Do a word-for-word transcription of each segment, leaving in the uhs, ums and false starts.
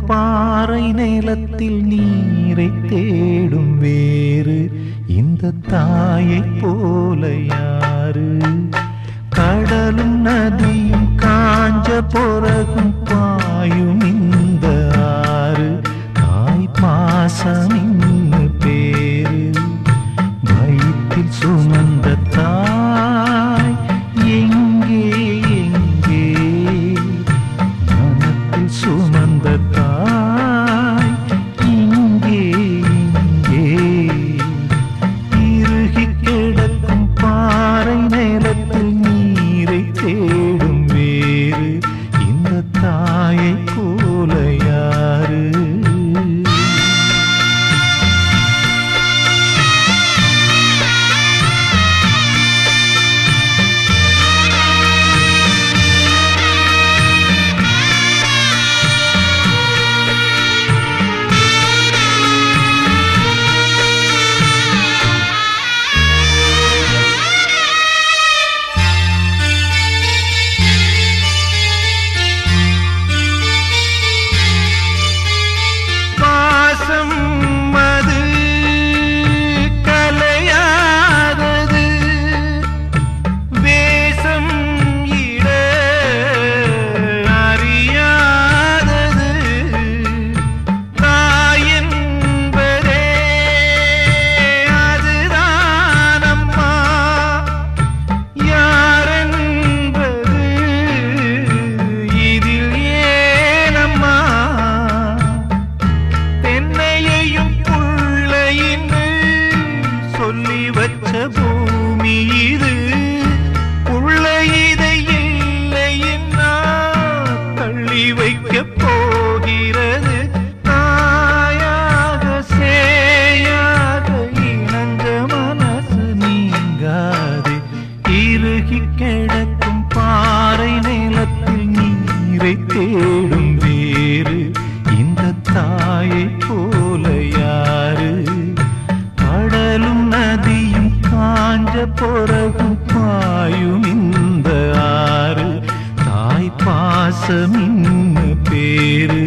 பாறை நிலத்தில் நீரை தேடும் வேறு இந்த தாயை போல யாரு? கடலும் நதியும் காஞ்ச பிறகும் பாயும் இந்த ஆறு தாய் பாசம் இன்னு பேரு. வயிற்றில் சுமந்த தாய் எங்கே எங்கே? மனத்தில் சுமந்த தாய் இங்கே இங்கே. இறுகி கிடக்கும் பாறை நிலத்தில் நீரை தேடும் வேறு இந்த தாயை போல யாரு? பூமி இது உள்ள இதை இல்லைன்னா தள்ளி வைக்க போகிறது. தாயாக சேயாக இணங்க மனசு நீங்காது. இறுகி கிடக்கும் பாறை நிலத்தில் நீரை தேடும் வேறு இந்த தாயை போல யாரு? கடலும் நதியும் காஞ்ச பிறகும் பாயும் இந்த ஆறு தாய் பாசம் இன்னு பேரு.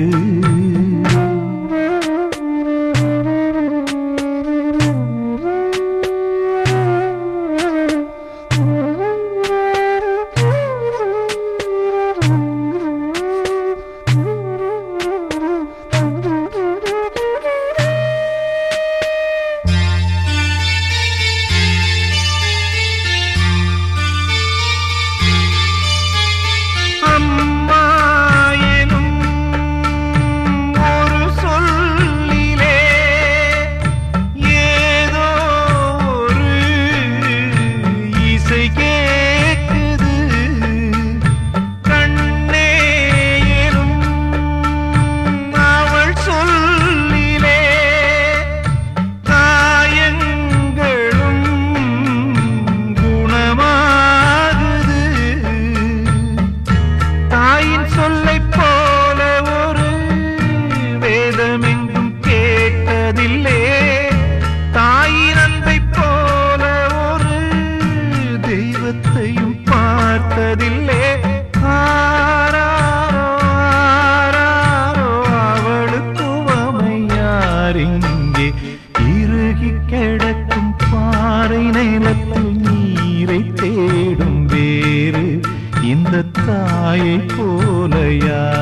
தெய்வத்தையும் பார்த்ததில்லை. ஆராரோ ஆராரோ அவளுக்கு அமையாரிங்கே. இறுகி கிடக்கும் பாறை நிலத்தில் நீரை தேடும் வேறு இந்த தாயை போல யார்?